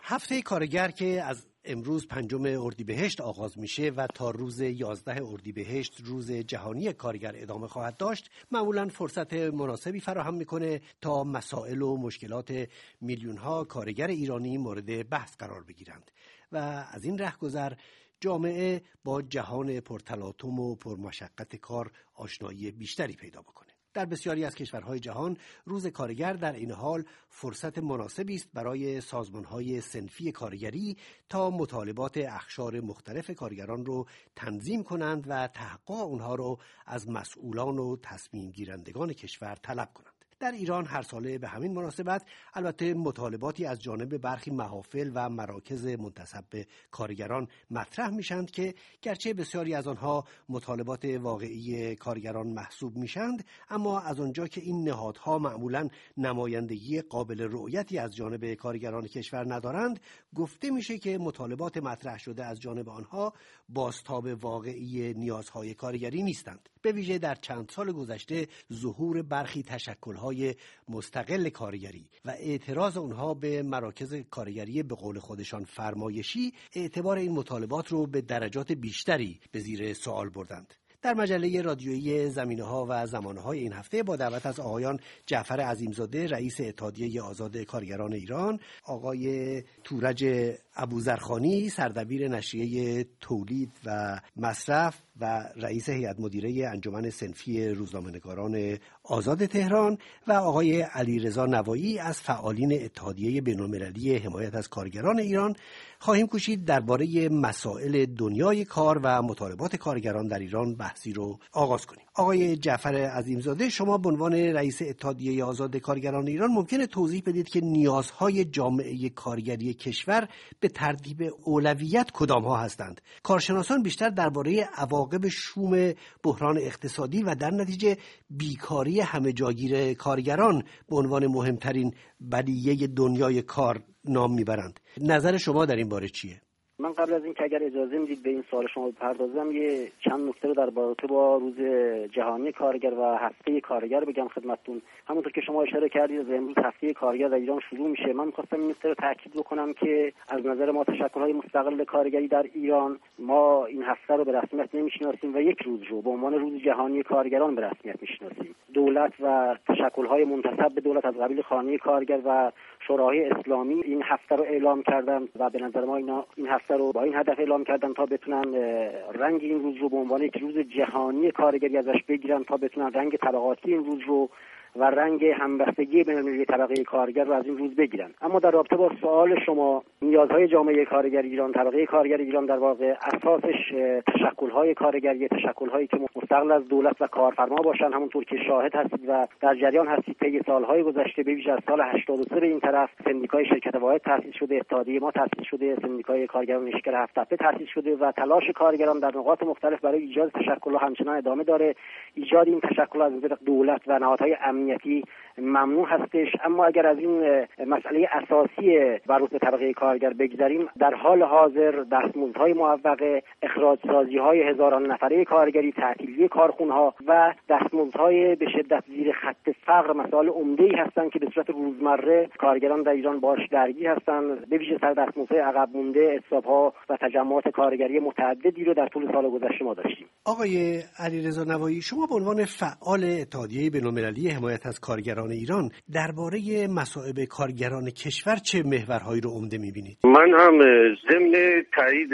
هفته کارگر که از امروز 5 اردیبهشت آغاز میشه و تا روز 11 اردیبهشت روز جهانی کارگر ادامه خواهد داشت، معمولاً فرصت مناسبی فراهم میکنه تا مسائل و مشکلات میلیون‌ها کارگر ایرانی مورد بحث قرار بگیرند و از این رهگذر جامعه با جهان پرتلاطم و پرمشقت کار آشنایی بیشتری پیدا بکنه. در بسیاری از کشورهای جهان روز کارگر در این حال فرصت مناسبی است برای سازمانهای صنفی کارگری تا مطالبات اقشار مختلف کارگران رو تنظیم کنند و تحقق اونها رو از مسئولان و تصمیم گیرندگان کشور طلب کنند. در ایران هر ساله به همین مناسبت البته مطالباتی از جانب برخی محافل و مراکز منتسب به کارگران مطرح میشند که گرچه بسیاری از آنها مطالبات واقعی کارگران محسوب میشند، اما از آنجا که این نهادها معمولاً نمایندگی قابل رؤیتی از جانب کارگران کشور ندارند، گفته میشه که مطالبات مطرح شده از جانب آنها بازتاب واقعی نیازهای کارگری نیستند. به ویژه در چند سال گذشته ظهور برخی تشکل‌های مستقل کارگری و اعتراض اونها به مراکز کارگری به قول خودشان فرمایشی اعتبار این مطالبات رو به درجات بیشتری به زیر سوال بردند. در مجله رادیویی زمینه‌ها و زمانه‌های این هفته با دعوت از آقایان جعفر عظیمزاده رئیس اتحادیه آزاد کارگران ایران، آقای تورج ابوذرخانی سردبیر نشریه تولید و مصرف و رئیس هیئت مدیره انجمن صنفی روزنامه‌نگاران آزاد تهران و آقای علیرضا نوایی از فعالین اتحادیه بین‌المللی حمایت از کارگران ایران خواهیم کوشید درباره مسائل دنیای کار و مطالبات کارگران در ایران بحثی رو آغاز کنیم. آقای جعفر عظیمزاده، شما به عنوان رئیس اتحادیه آزاد کارگران ایران ممکنه توضیح بدید که نیازهای جامعه کارگری کشور به ترتیب اولویت کدام ها هستند؟ کارشناسان بیشتر درباره عواقب شوم بحران اقتصادی و در نتیجه بیکاری همه جاگیر کارگران به عنوان مهمترین بلیه دنیای کار نام میبرند. نظر شما در این باره چیه؟ من قبل از این که اگر اجازه میدید به این سوال شما بپردازم، یه چند نکته رو در رابطه با روز جهانی کارگر و هفته کارگر بگم خدمتتون. همونطور که شما اشاره کردید از امروز هفته کارگر در ایران شروع میشه. من می‌خواستم این نکته رو تاکید بکنم که از نظر ما تشکل‌های مستقل کارگری در ایران ما این هفته رو به رسمیت نمی‌شناسیم و یک روز رو به عنوان روز جهانی کارگران به رسمیت می‌شناسیم. دولت و تشکل‌های منتسب به دولت از قبیل خانه کارگر و شورای اسلامی این هفته رو اعلام کردن و به نظر ما این هفته رو با این هدف اعلام کردن تا بتونن رنگ این روز رو به عنوان یک روز جهانی کارگری ازش بگیرن، تا بتونن رنگ طبقاتی این روز رو و رنگ همبستگی بین طبقه کارگر رو از این روز بگیرن. اما در رابطه با سوال شما، نیازهای جامعه کارگر ایران، طبقه کارگر ایران در واقع اساسش تشکل‌های کارگری، تشکل‌هایی که مستقل از دولت و کارفرما باشن. همونطور که شاهد هستید و در جریان هستید طی سال‌های گذشته به ویژه از سال 83 به این طرف سندیکای شرکت واحد تأسیس شده، اتحادیه ما تأسیس شده، سندیکای کارگران نشکر هفت‌تپه تأسیس شده و تلاش کارگران در نقاط مختلف برای ایجاد تشکل‌ها همچنان ادامه داره. ایجاد این تشکل از نظر دولت و نهادهای امنیتی ممنوع هستش. اما اگر از این مسئله اساسی مربوط به طبقه کارگر بگذریم، در حال حاضر دستمزدهای معوقه، اخراج‌سازی‌های هزاران نفره کارگری، تعطیلی کارخونه‌ها و دستمزدهای به شدت زیر خط فقر مسائل عمده‌ای هستند که به صورت روزمره کارگران در ایران باش درگیر هستند. به ویژه سر دستمزدهای عقب مونده، استاپ‌ها و تجمعات کارگری متعددی رو در طول سال گذشته ما داشتیم. آقای علیرضا نوایی، شما به عنوان فعال اتحادیه بین‌المللی حمایت از کارگران ایران درباره مصائب کارگران کشور چه محورهایی رو عمده می‌بینید؟ من هم ضمن تایید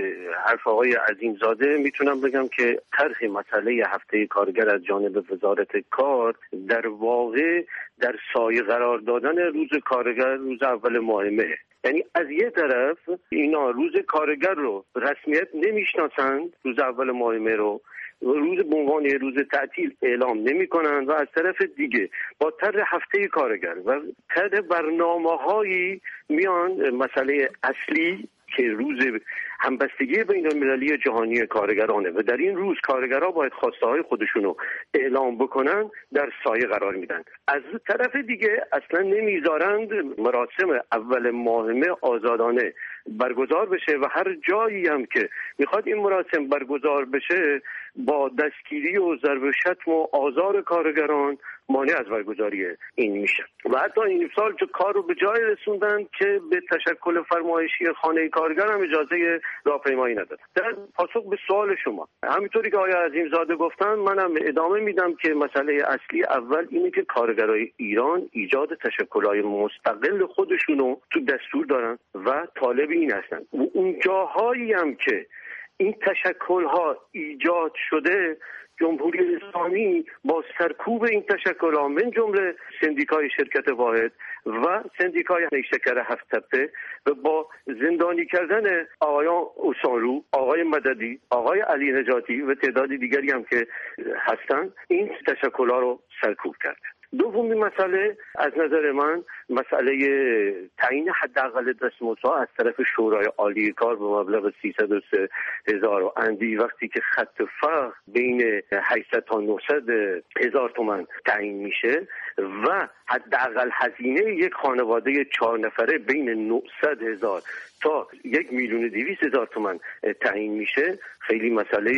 حرف آقای عظیمزاده میتونم بگم که طرح مسئله هفته کارگر از جانب وزارت کار در واقع در سایه قرار دادن روز کارگر روز اول ماه مه. یعنی از یه طرف اینا روز کارگر رو رسمیت نمیشناسند، روز اول ماه مه رو روز به عنوان روز تعطیل اعلام نمی‌کنند و از طرف دیگه با طرح هفته کارگر و طرح برنامه‌هایی میان مسئله اصلی که روز همبستگی بین‌المللی جهانی کارگرانه و در این روز کارگرها باید خواسته‌های خودشونو اعلام بکنن در سایه قرار میدن. از طرف دیگه اصلا نمیذارند مراسم اول ماه مه آزادانه برگزار بشه و هر جایی هم که میخواد این مراسم برگزار بشه با دستگیری و ضرب و شتم و آزار کارگران مانع از برگزاری این میشن. و حتی این سال که کار رو به جای رسوندن که به تشکل فرمایشی خانه کارگر هم اجازه راهپیمایی ندادن. در پاسخ به سوال شما، همینطوری که آقای عظیمزاده گفتن، منم ادامه میدم که مسئله اصلی اول اینه که کارگرای ایران ایجاد تشکل‌های مستقل خودشونو تو دستور دارن و طالب این هستن. و اون جاهایی هم که این تشکل‌ها ایجاد شده، جمهوری اسلامی با سرکوب این تشکل‌ها من جمله سندیکای شرکت واحد و سندیکای نیشکر هفت تپه و با زندانی کردن آقایان اوسانلو، آقای مددی، آقای علی نجاتی و تعداد دیگری هم که هستن، این تشکل‌ها رو سرکوب کرد. دومی مسئله از نظر من مسئله تعیین حداقل دستمزدها از طرف شورای عالی کار به مبلغ 303,000 و اندی، وقتی که خط فقر بین 800 تا 900,000 تومان تعیین میشه و حداقل هزینه یک خانواده 4 نفره بین 900,000 تا 1,200,000 تومان تعیین میشه، خیلی مسئله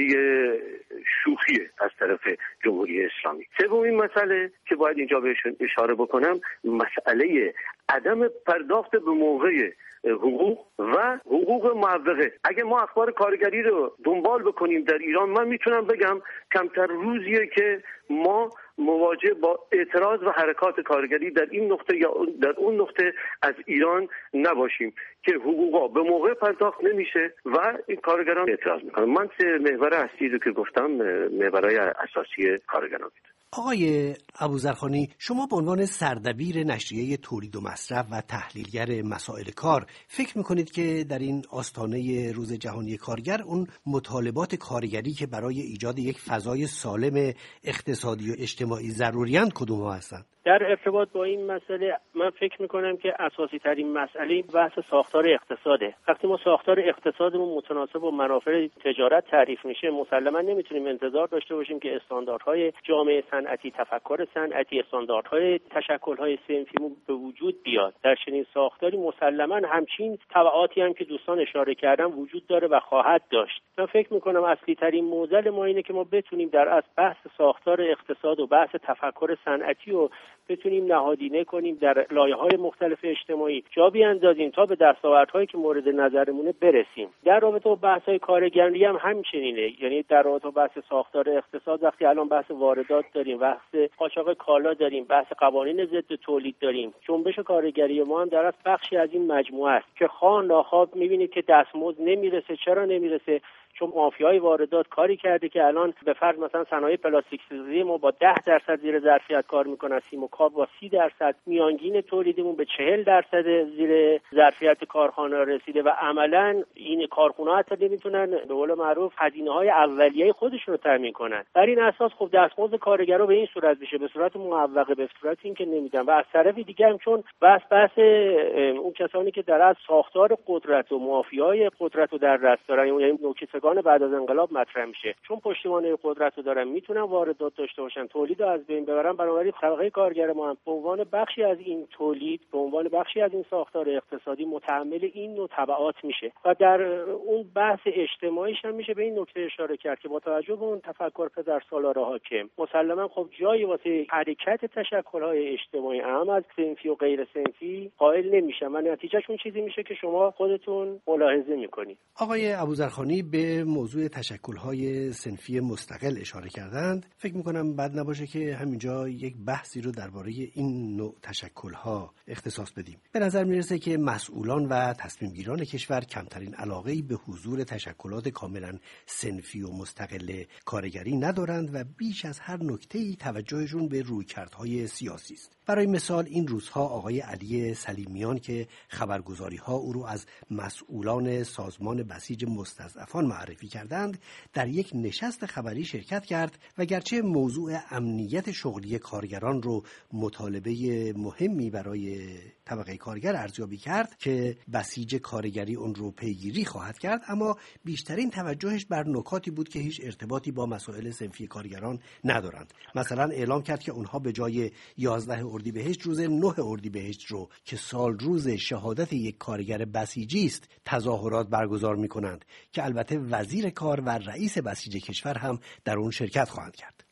شوخیه از طرف جمهوری اسلامی. سومین مسئله که باید اینجا بهش اشاره بکنم، مسئله عدم پرداخت به موقع حقوق و حقوق معوقه. اگه ما اخبار کارگری رو دنبال بکنیم در ایران، من میتونم بگم کمتر روزیه که ما مواجه با اعتراض و حرکات کارگری در این نقطه یا در اون نقطه از ایران نباشیم که حقوقا به موقع پرداخت نمیشه و این کارگران اعتراض میکنن. من سه محور اصلی رو که گفتم محورهای اساسی کارگران بود. آقای ابوذرخانی، شما به عنوان سردبیر نشریه تولید و مصرف و تحلیلگر مسائل کار فکر میکنید که در این آستانه روز جهانی کارگر اون مطالبات کارگری که برای ایجاد یک فضای سالم اقتصادی و اجتماعی ضروریند کدوم ها هستند؟ در ارتباط با این مسئله من فکر میکنم که اساسی ترین مسئله بحث ساختار اقتصاده. وقتی ما ساختار اقتصادمون متناسب با منافع تجارت تعریف میشه، مسلما نمیتونیم انتظار داشته باشیم که استانداردهای جامعه صنعتی، تفکر صنعتی، استانداردهای تشکل‌های صنفی به وجود بیاد. در چنین ساختاری مسلما همچین تبعاتی هم که دوستان اشاره کردن وجود داره و خواهد داشت. من فکر میکنم اصلی ترین معضل ما اینه که ما بتونیم در از بحث ساختار اقتصاد و بحث تفکر صنعتی و بتونیم نهادینه کنیم در لایه‌های مختلف اجتماعی جا بیاندازیم تا به دستاوردهایی که مورد نظرمونه برسیم. در رابطه با بحث‌های کارگری هم همچنینه، یعنی در رابطه با بحث ساختار اقتصاد وقتی الان بحث واردات داریم، بحث قاچاق کالا داریم، بحث قوانین ضد تولید داریم، جنبش کارگری ما هم در از بخشی از این مجموعه است که خواه ناخواه می‌بینید که دستمزد نمیرسه. چرا نمیرسه؟ چون مافیای واردات کاری کرده که الان به فرض مثلا صنایع پلاستیک سازی ما با 10% زیر ظرفیت کار میکنن، سیم و کاب با 30%، میانگین تولیدمون به 40% زیر ظرفیت کارخانه رسیده و عملا این کارخونه حتی نمیتونن به قول معروف هزینه‌های اولیه خودشون رو تامین کنن. بر این اساس خب دستمزد کارگرا به این صورت میشه، به صورت معوقه، به صورت اینکه نمیدن. و از طرف دیگه هم چون بحث اون کسانی که در از ساختار قدرت و مافیای قدرت رو در دست دارن، یعنی نوکیسگان بعد از انقلاب مطرح میشه، چون پشتیبانی قدرت رو دارن، میتونن واردات داشته باشن، تولید رو از بین ببرن. بنابراین طبقه کارگر ما هم به عنوان بخشی از این تولید، به عنوان بخشی از این ساختار اقتصادی متحمل این نوع تبعات میشه و در اون بحث اجتماعیش هم میشه به این نکته اشاره کرد که با توجه به اون تفکر پدرسالار حاکم مسلما خب جایی واسه حرکت تشکل‌های اجتماعی اهم از صنفی و غیر صنفی قائل نمیشه و نتیجهش اون چیزی میشه که شما خودتون ملاحظه میکنید. آقای ابوذرخانی به موضوع تشکل‌های صنفی مستقل اشاره کردند. فکر می‌کنم بد نباشه که همینجا یک بحثی رو درباره این نوع تشکل‌ها اختصاص بدیم. به نظر میرسه که مسئولان و تصمیم‌گیران کشور کمترین علاقه‌ای به حضور تشکلات کاملاً صنفی و مستقل کارگری ندارند و بیش از هر نکته‌ای توجهشون به رویکردهای سیاسی است. برای مثال این روزها آقای علی سلیمیان که خبرگزاری‌ها او رو از مسئولان سازمان بسیج مستضعفان معرفی کردند، در یک نشست خبری شرکت کرد و گرچه موضوع امنیت شغلی کارگران رو مطالبه مهمی برای طبقه کارگر ارزیابی کرد که بسیج کارگری اون رو پیگیری خواهد کرد، اما بیشترین توجهش بر نکاتی بود که هیچ ارتباطی با مسائل صنفی کارگران ندارند. مثلا اعلام کرد که اونها به جای 11 اردیبهشت روز 9 اردیبهشت رو که سال روز شهادت یک کارگر بسیجی است تظاهرات برگزار می‌کنند که البته وزیر کار و رئیس بسیج کشور هم در اون شرکت خواهند کرد.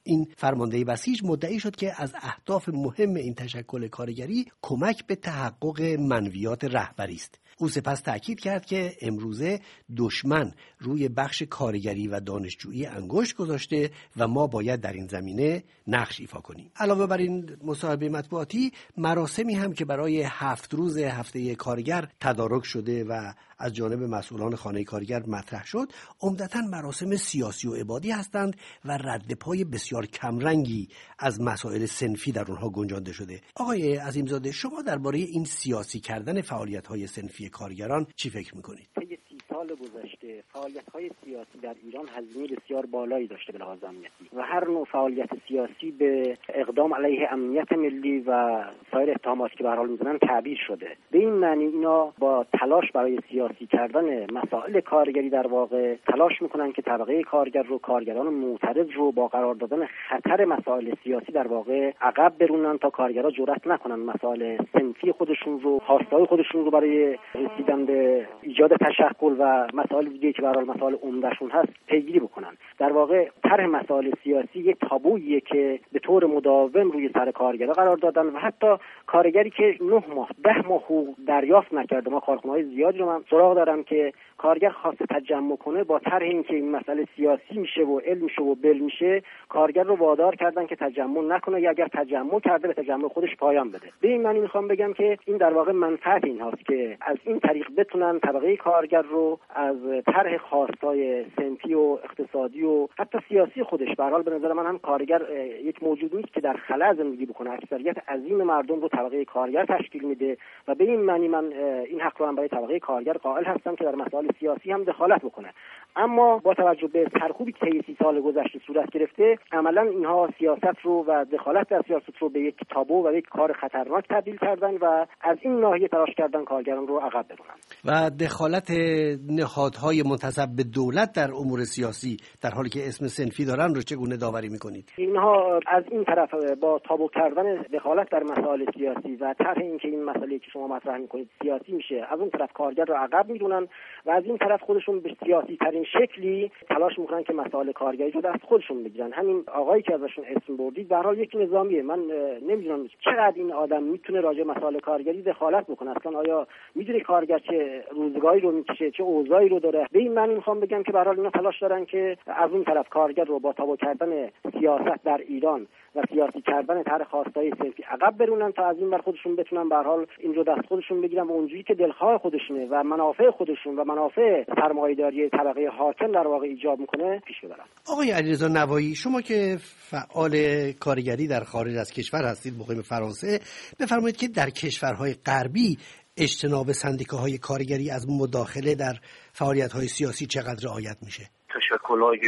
این فرمانده بسیج مدعی شد که از اهداف مهم این تشکل کارگری کمک به تحقق منویات رهبری است. او سپس تأکید کرد که امروزه دشمن روی بخش کارگری و دانشجویی انگشت گذاشته و ما باید در این زمینه نقش ایفا کنیم. علاوه بر این مصاحبه مطبوعاتی، مراسمی هم که برای 7 روز هفته کارگر تدارک شده و از جانب مسئولان خانه کارگر مطرح شد، عمدتاً مراسم سیاسی و عبادی هستند و رد پای بسیار کمرنگی از مسائل صنفی در اونها گنجانده شده. آقای عظیمزاده، شما درباره این سیاسی کردن فعالیت‌های صنفی کارگران چی فکر می‌کنید؟ طی 30 سال گذشته فعالیت‌های سیاسی در ایران هزینه بسیار بالایی داشته به لحاظ امنیتی و هر نوع فعالیت سیاسی به اقدام علیه امنیت ملی و سایر اتهاماتی که به هر حال می‌زنن تعبیر شده. به این معنی اینا با تلاش برای سیاسی کردن مسائل کارگری در واقع تلاش می‌کنن که طبقه کارگر رو، کارگران معترض رو با قرار دادن خطر مسائل سیاسی در واقع عقب برونن تا کارگرها جرأت نکنن مسائل صنفی خودشون رو، خواستهای خودشون رو برای رسیدن به ایجاد تشکل و مسائل دیگه که به هر حال مسائل عمده‌شون هست پیگیری بکنن. در واقع طرح مسائل سیاسی یک تابوییه که به طور مداوم روی سر کارگرها قرار دادن و حتی کارگری که 9 ماه 10 ماه حقوق دریافت نکرده، ما کارخونه‌های زیادی رو من سراغ دارم که کارگر خواسته تجمع کنه، با طرح اینکه این مسئله سیاسی میشه و علم میشه و بل میشه، کارگر رو وادار کردن که تجمع نکنه یا اگر تجمع کرده به تجمع خودش پایان بده. به این معنی میخوام بگم که این در واقع منفعت این هاست که از این طریق بتونن طبقه کارگر رو از طرح خواستای صنفی و اقتصادی و حتی سیاسی خودش، به هر حال به نظر من هم کارگر یک موجود نیست که در خلا زندگی بکنه. اکثریت عظیم مردم رو طبقه کارگر تشکیل میده و به این معنی من این حق رو هم برای طبقه کارگر قائل هستم که در مسائل سیاسی هم دخالت بکنه. اما با توجه به سرکوبی که طی 30 سال گذشته صورت گرفته، عملا اینها سیاست رو و دخالت در سیاست رو به یک تابو و یک کار خطرناک تبدیل کردن و از این ناحیه تلاش کردن کارگران رو عقب برونن. و دخالت نهادهای منتسب به دولت در امور سیاسی در حالی که اسم صنفی دارن رو چگونه داوری میکنید؟ اینها از این طرف با تابو کردن دخالت در مسائل سیاسی و طرح اینکه این مسئله که شما مطرح میکنید سیاسی میشه، از اون طرف کارگر رو عقب میدونن و از این طرف خودشون به سیاسی ترین شکلی تلاش میکنن که مسائل کارگری رو دست خودشون بگیرن. همین آقایی که ازشون اسم بردید به هر حال یک نظامیه. من نمیدونم چقدر این آدم میتونه راجع به مسائل کارگری دخالت بکنه. اصلا آیا میدونه کارگر چه روزگاری رو میکشه، چه اوضاعی رو داره؟ به این معنی میخوام بگم که به هر حال اینا تلاش دارن که از اون طرف کارگر رو با تابع کردن سیاست در ایران و سیاسی کردن طرح خواستای صنفی عقب برونن تا از این ور خودشون بتونن به هر حال این رو دست خودشون بگیرن و اونجوری که دلخواه خودشونه و منافع خودشون و منافع سرمایه‌داری طبقه حاکم در واقع ایجاب میکنه پیش ببرن. آقای علیرضا نوایی، شما که فعال کارگری در خارج از کشور هستید، مقیم فرانسه، بفرمایید که در کشورهای غربی اجتناب سندیکاهای کارگری از مداخله در فعالیت‌های سیاسی چقدر رعایت میشه؟ تشکل‌های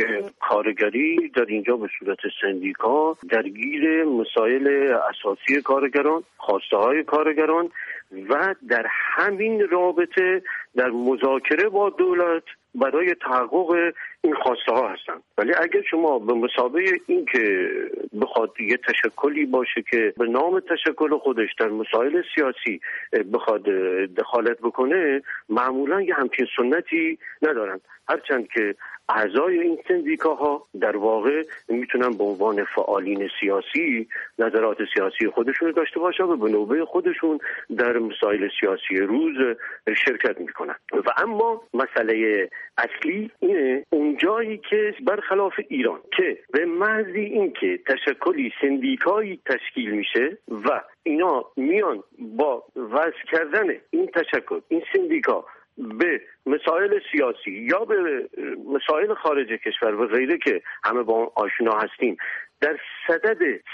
کارگری در اینجا به صورت سندیکا درگیر مسائل اساسی کارگران، خواسته‌های کارگران و در همین رابطه در مذاکره با دولت برای تحقق این خواسته ها هستند. ولی اگر شما به مثابه این که بخواد یه تشکلی باشه که به نام تشکل خودش در مسائل سیاسی بخواد دخالت بکنه، معمولا یه همچین سنتی ندارن، هرچند که اعضای این سندیکاها در واقع میتونن به عنوان فعالین سیاسی نظرات سیاسی خودشون داشته باشن و به نوبه خودشون در مسائل سیاسی روز شرکت میکنن. و اما مسئله اصلی اینه اونجایی که برخلاف ایران که به محض اینکه تشکلی سندیکایی تشکیل میشه و اینا میان با وضع کردن این تشکل، این سندیکا به مسائل سیاسی یا به مسائل خارج کشور و غیره که همه با اون آشنا هستیم، در صدد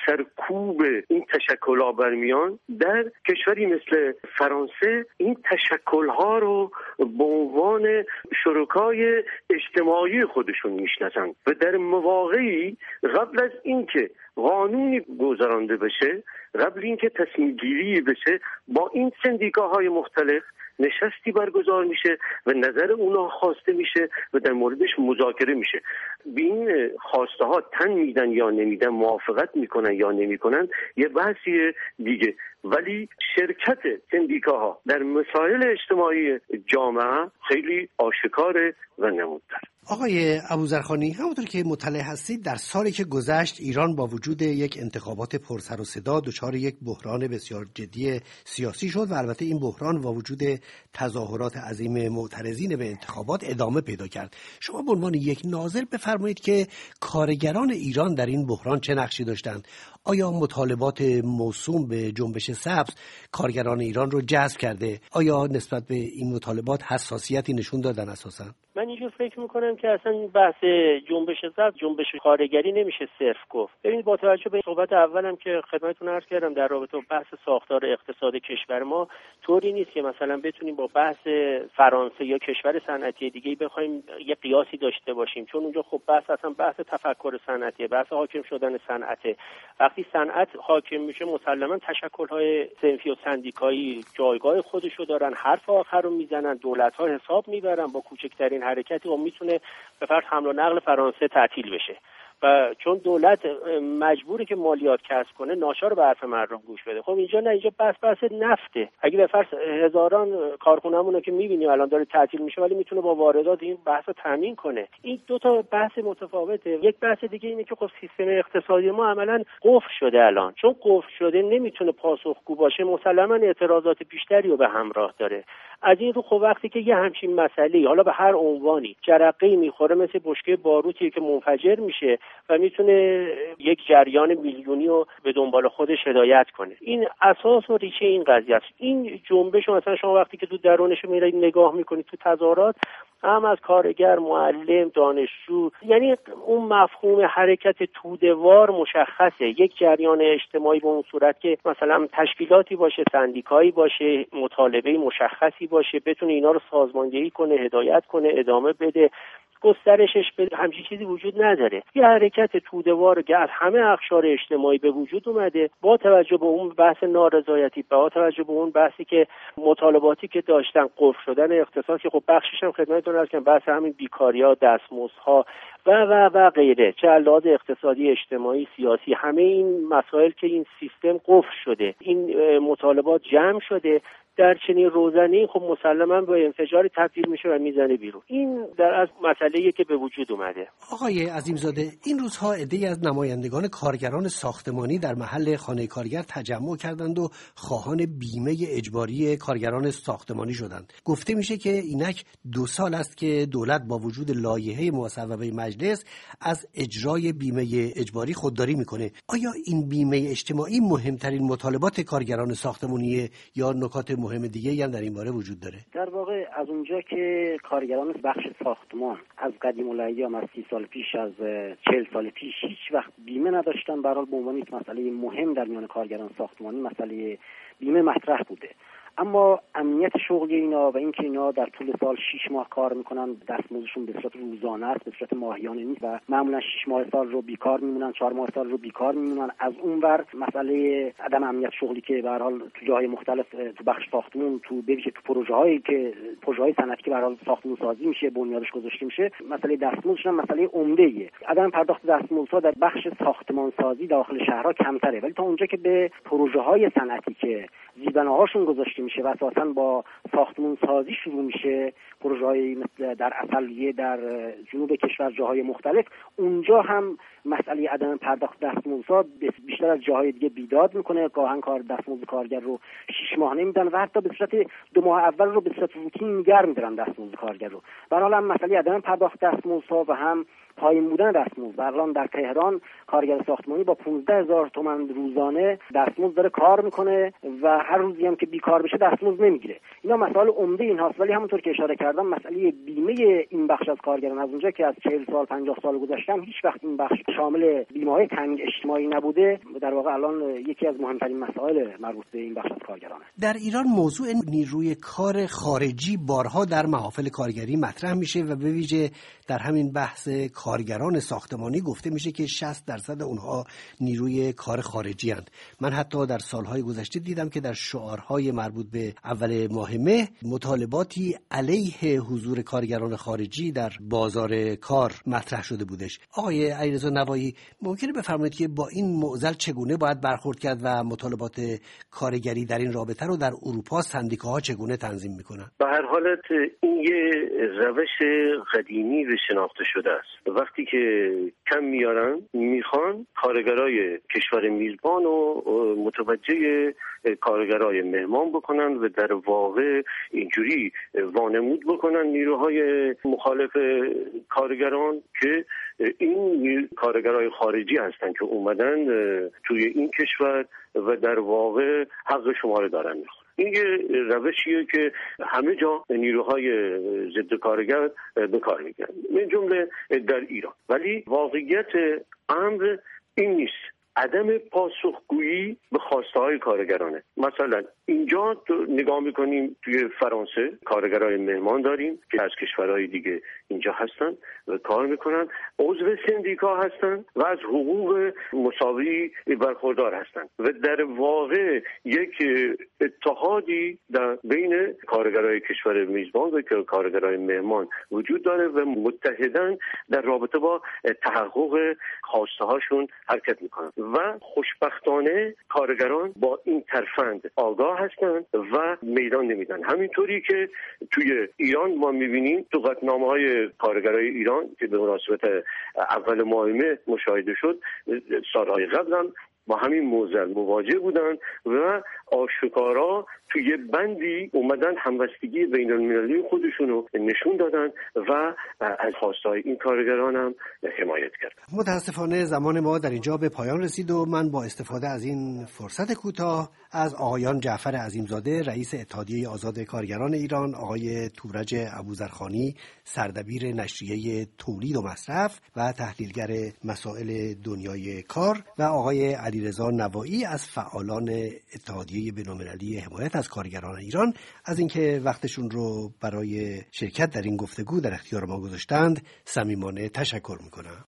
سرکوب این تشکل‌ها برمیان، در کشوری مثل فرانسه این تشکل‌ها رو به عنوان شرکای اجتماعی خودشون میشناسن و در مواقعی قبل از اینکه قانونی گذرانده بشه، قبل اینکه تصمیم گیری بشه، با این سندیکاهای مختلف نشستی برگزار میشه و نظر اونا خواسته میشه و در موردش مذاکره میشه. به این خواسته ها تن میدن یا نمیدن، موافقت میکنن یا نمیکنن، یه بحثی دیگه. ولی شرکت سندیکاها در مسائل اجتماعی جامعه خیلی آشکاره و نمودار. آقای ابوذرخانی، همونطور که مطلع هستید در سالی که گذشت ایران با وجود یک انتخابات پرسر و صدا دچار یک بحران بسیار جدی سیاسی شد و البته این بحران با وجود تظاهرات عظیم معترضین به انتخابات ادامه پیدا کرد. شما به عنوان یک ناظر بفرمایید که کارگران ایران در این بحران چه نقشی داشتند؟ آیا مطالبات موسوم به جنبش سبز کارگران ایران رو جذب کرده؟ آیا نسبت به این مطالبات حساسیتی نشون دادن اساساً؟ من اینجور فکر میکنم که اصلا بحث جنبش سبز جنبش کارگری نمیشه صرف گفت. ببینید با توجه به صحبت اولم که خدمتتون عرض کردم در رابطه با بحث ساختار اقتصاد کشور ما، طوری نیست که مثلا بتونیم با بحث فرانسه یا کشور صنعتی دیگه بخوایم یه قیاسی داشته باشیم، چون اونجا خب بحث اصلا بحث تفکر صنعتی، بحث حاکم شدن صنعته. وقتی صنعت حاکم میشه مسلما تشکل‌های صنفی و سندیکایی جایگاه خودشو دارن، حرف آخر رو میزنن، دولت‌ها حساب میبرن، با کوچکترین حرکتی و میتونه به فرض حمل و نقل فرانسه تعطیل بشه و چون دولت مجبوره که مالیات کسب کنه ناچار به حرف مردم گوش بده. خب اینجا نه، اینجا بحث نفته. اگه به فرض هزاران کارخونه‌مون که می‌بینیم الان داره تعطیل میشه ولی میتونه با واردات این بحثو تامین کنه. این دو تا بحث متفاوته. یک بحث دیگه اینه که خب سیستم اقتصادی ما عملاً قفل شده الان. چون قفل شده نمیتونه پاسخگو باشه، مسلماً اعتراضات بیشتری رو به همراه داره. از این رو خب وقتی که یه همچین مسئله حالا به هر عنوانی جرقه‌ای میخوره مثل بشکه باروتی که منفجر میشه و میتونه یک جریان میلیونی رو به دنبال خودش هدایت کنه، این اساس و ریشه این قضیه است. این جنبش مثلا شما وقتی که تو درونش میرید نگاه میکنید تو تظاهرات، هم از کارگر، معلم، دانشجو، یعنی اون مفهوم حرکت توده‌وار مشخصه. یک جریان اجتماعی به اون صورت که مثلا تشکیلاتی باشه، سندیکایی باشه، مطالبه مشخصی باشه، بتونه اینا رو سازماندهی کنه، هدایت کنه، ادامه بده، گسترشش به همچین چیزی وجود نداره. یه حرکت توده‌وار که از همه اقشار اجتماعی به وجود اومده با توجه به اون بحث نارضایتی، با توجه به اون بحثی که مطالباتی که داشتن، قفل شدن اقتصاد که خب بخشش هم خدمتتون عرض کردم، بحث همین بیکاری‌ها، دستمزدها و غیره، چه لحاظ اقتصادی، اجتماعی، سیاسی، همه این مسائل که این سیستم قفل شده، این مطالبات جمع شده در چنین روزنه‌ای، خب مسلماً با انفجاری تبدیل میشه و میزنه بیرون. این در از مسئله‌ای که به وجود اومده. آقای عظیمزاده، این روزها عده‌ای از نمایندگان کارگران ساختمانی در محل خانه کارگر تجمع کردند و خواهان بیمه اجباری کارگران ساختمانی شدند. گفته میشه که اینک 2 سال است که دولت با وجود لایحه مصوبه مجلس از اجرای بیمه اجباری خودداری میکنه. آیا این بیمه اجتماعی مهمترین مطالبات کارگران ساختمانی یا نکات مهم دیگه هم در این باره وجود داره؟ در واقع از اونجا که کارگران بخش ساختمان از قدیم الایام، از 30 سال پیش، از 40 سال پیش هیچ وقت بیمه نداشتن، به هر حال به عنوان یک مسئله مهم در میان کارگران ساختمانی مسئله بیمه مطرح بوده. اما امنیت شغلی اینا و اینکه اینا در طول سال 6 ماه کار میکنن، دستمزدشون به صورت روزانه است، به صورت ماهیانه نیست و معمولا 6 ماه سال رو بیکار میمونن، 4 ماه سال رو بیکار میمونن. از اونور مسئله عدم امنیت شغلی که به هر حال تو جاهای مختلف، تو بخش ساختمون، تو ببیشه تو پروژه‌های صنعتی که به هر حال ساختمون سازی میشه، بنیادش گذاشته میشه، مسئله دستمزدشون مسئله عمده‌ایه. عدم پرداخت دستمزدها در بخش ساختمان سازی داخل شهرها کمتره، ولی تا اونجا که به پروژه‌های صنعتی که زیربناهاشون گذاشته میشه و اساساً با ساختمون سازی شروع میشه، پروژه‌های مثل در اصلیه در جنوب کشور، جاهای مختلف، اونجا هم مسئله عدم پرداخت دستمزدها بیشتر از جاهای دیگه بیداد میکنه. گاهن دستمزد کارگر رو 6 ماه نمیدن و حتی به صورت 2 ماه اول رو به صورت روتین نگه می‌دارن دستمزد کارگر رو. به هر حال هم مسئله عدم پرداخت دستمزدها و هم پایین بودن دستمزد. الان در تهران کارگر ساختمانی با 15,000 تومان روزانه دستمزد داره کار میکنه و هر روزی هم که بیکار بشه دستمزد نمیگیره. اینا مسائل عمده این هاست. ولی همونطور که اشاره کردم مسئله بیمه این بخش از کارگران از اونجا که از 40 سال 50 سال گذشته هیچ وقت این بخش شامل بیمه‌های تامین اجتماعی نبوده، در واقع الان یکی از مهمترین مسائل مربوط به این بخش از کارگرانه. در ایران موضوع نیروی کار خارجی بارها در محافل کارگری مطرح میشه و به ویژه در همین بحث کارگران ساختمانی گفته میشه که 60% اونها نیروی کار خارجی هستند. من حتی در سالهای گذشته دیدم که در شعارهای مربوط به اول ماه مه مطالباتی علیه حضور کارگران خارجی در بازار کار مطرح شده بودش. آقای علیرضا نوایی، ممکنه بفرمایید که با این معضل چگونه باید برخورد کرد و مطالبات کارگری در این رابطه رو در اروپا سندیکاها چگونه تنظیم میکنن؟ به هر حالت این یه روش قدیمی و شناخته شده است. وقتی که کم میارن میخوان کارگرای کشور میزبان و متوجه کارگرای مهمان بکنن و در واقع اینجوری وانمود بکنن نیروهای مخالف کارگران که این کارگرای خارجی هستن که اومدن توی این کشور و در واقع حق شما رو دارن میخورن. این یه روشیه که همه جا نیروهای ضد کارگر به کار میگیرن، من جمله در ایران. ولی واقعیت امر این نیست. عدم پاسخگویی به خواسته های کارگرانه. مثلا اینجا نگاه میکنیم توی فرانسه کارگرای مهمان داریم که از کشورهای دیگه اینجا هستن و کار میکنن، عضو سندیکا هستن و از حقوق مساوی برخوردار هستن و در واقع یک اتحادی در بین کارگرای کشور میزبان و کارگرای مهمان وجود داره و متحدن در رابطه با تحقق خواسته هاشون حرکت میکنن و خوشبختانه کارگران با این ترفند آگاه هستند و میدان نمیدن. همینطوری که توی ایران ما میبینیم تو قطعنامه‌های کارگرای ایران که به مناسبت اول ماه مه مشاهده شد، سالهای قبل هم با همین معضل مواجه بودن و آشکارا توی بندی اومدن همبستگی بین المللی خودشون رو نشون دادن و از خواستهای این کارگران هم حمایت کردن. متاسفانه زمان ما در اینجا به پایان رسید و من با استفاده از این فرصت کوتاه از آقایان جعفر عظیمزاده رئیس اتحادیه آزاد کارگران ایران، آقای تورج ابوذرخانی سردبیر نشریه تولید و مصرف و تحلیلگر مسائل دنیای کار و آقای علیرضا نوایی از فعالان اتحادیه بین‌المللی حمایت از کارگران ایران از اینکه وقتشون رو برای شرکت در این گفتگو در اختیار ما گذاشتند صمیمانه تشکر میکنم.